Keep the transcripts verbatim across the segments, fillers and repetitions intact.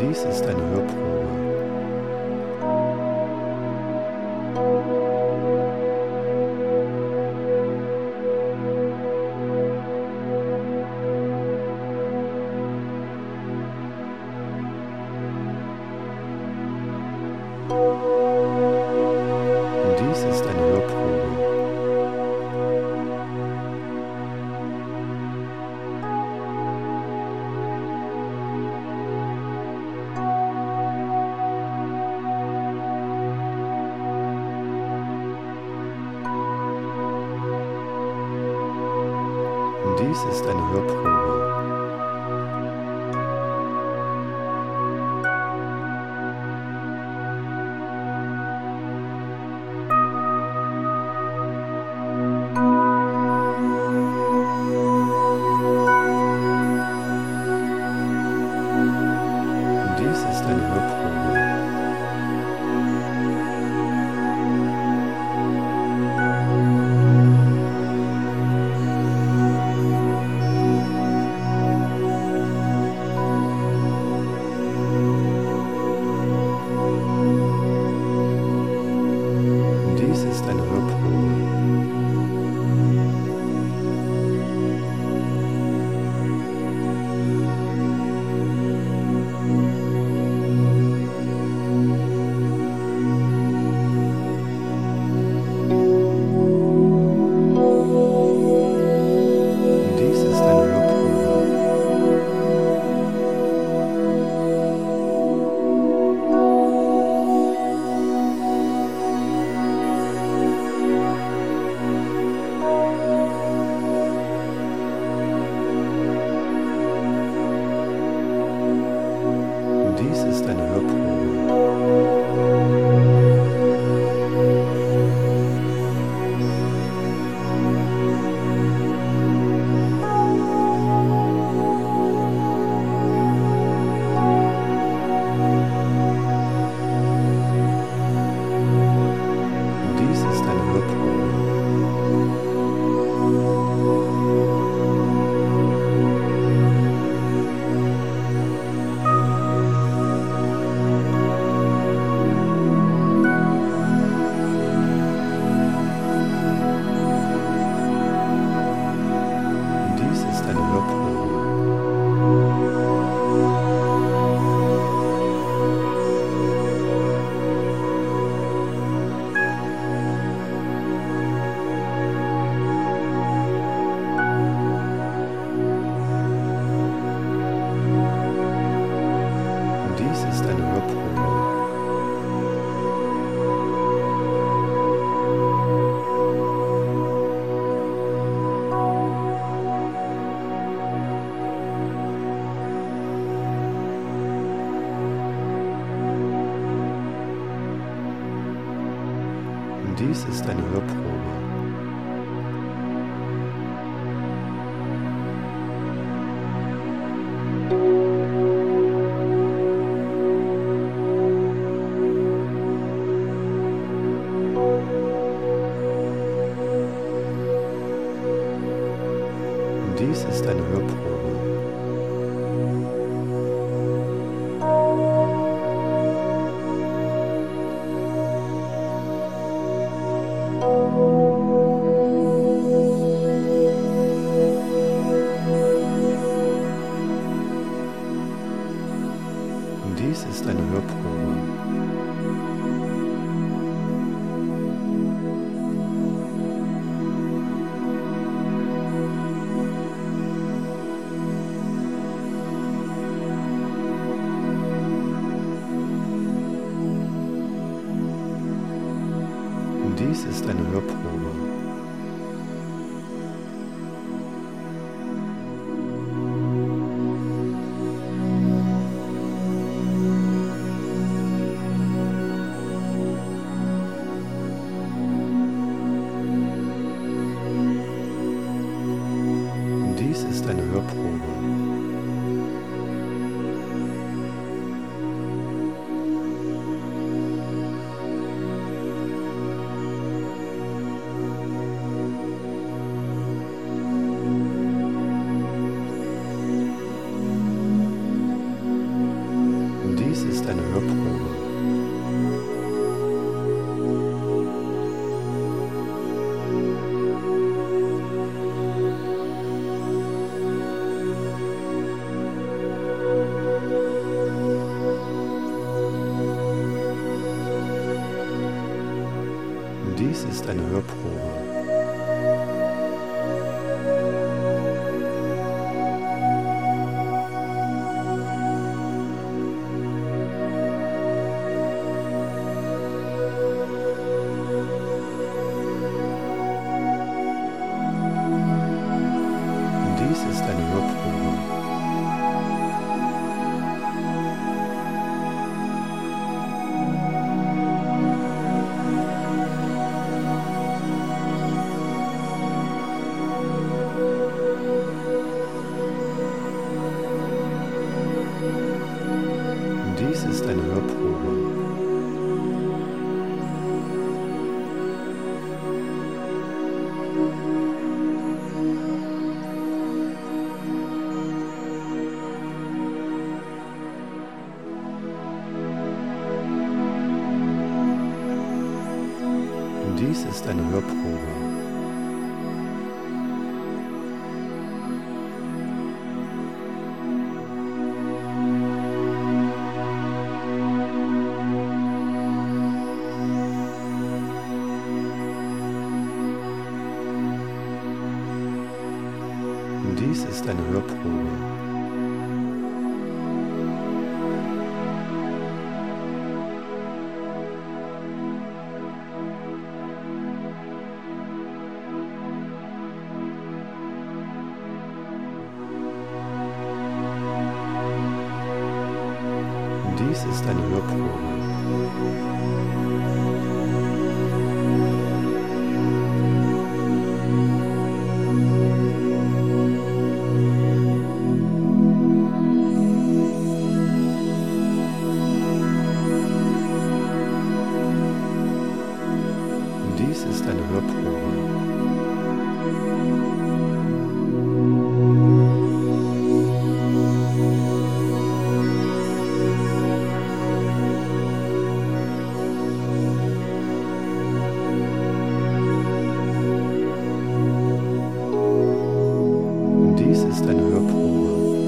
Dies ist eine Hörprobe. Dies ist eine Hörprobe. Dies ist eine Hörprobe. Dies ist eine Hörprobe. Dies ist eine Hörprobe. Dies ist eine Hörprobe. Dies ist eine Hörprobe. Dies ist eine Hörprobe. Dies ist eine Hörprobe. Dies ist eine Hörprobe. Dies ist eine Hörprobe. Dies ist eine Hörprobe. Dies ist eine Hörprobe. Dies ist eine Hörprobe. Dies ist eine Hörprobe. Dies ist eine Hörprobe. Dies ist eine Hörprobe. Dies ist eine Hörprobe. Dies ist eine Hörprobe. Dies ist eine Hörprobe. Dies ist eine Hörprobe. Dies ist eine Hörprobe. Dies ist eine Hörprobe. Dies ist eine Hörprobe.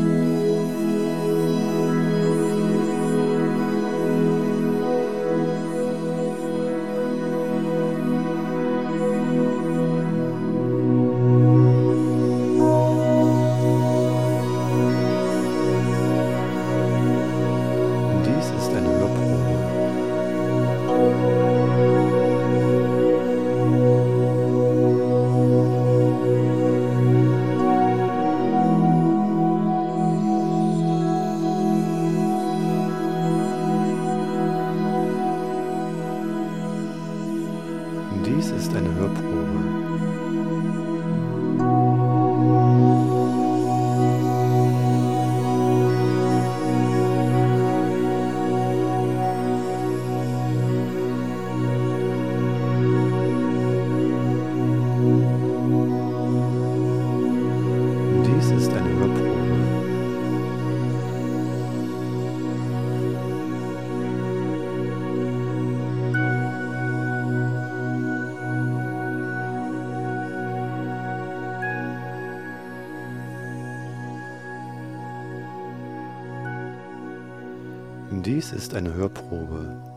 Dies ist eine Hörprobe. Dies ist eine Hörprobe. Dies ist eine Hörprobe. Dies ist eine Hörprobe.